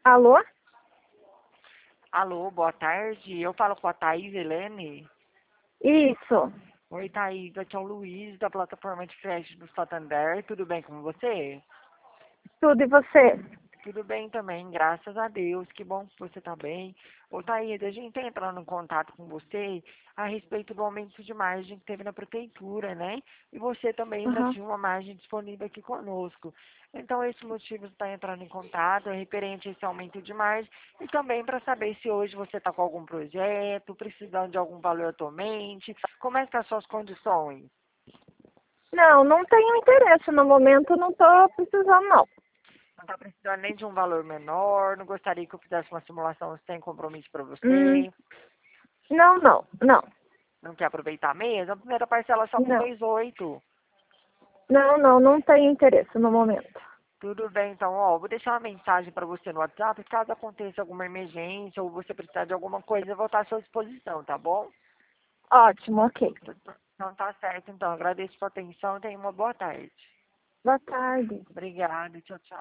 Alô? Alô, boa tarde. Eu falo com a Thaís Helene. Isso. Oi, Thaís. Aqui é o Luiz, da plataforma de crédito do Santander. Tudo bem com você? Tudo e você? Tudo bem também, graças a Deus. Que bom que você está bem. Ô, Thaís, a gente está entrando em contato com você a respeito do aumento de margem que teve na prefeitura, né? E você também ainda Aham. tinha uma margem disponível aqui conosco. Então, esse motivo está entrando em contato é referente a esse aumento de margem e também para saber se hoje você está com algum projeto, precisando de algum valor atualmente, como é que estão as suas condições? Não, não tenho interesse. No momento não estou precisando, não. Não está precisando nem de um valor menor, não gostaria que eu fizesse uma simulação sem compromisso para Hum, você. não, não, não, Não quer aproveitar mesmo? A primeira parcela é só para o não. mês 8. Não tenho interesse no momento. Tudo bem, então, ó, vou deixar uma mensagem para você no WhatsApp, caso aconteça alguma emergência ou você precisar de alguma coisa, eu vou estar à sua disposição, tá bom? Ótimo, ok. Então tá certo, então, agradeço a sua atenção e tenha uma boa tarde. Boa tarde. Obrigada, tchau, tchau.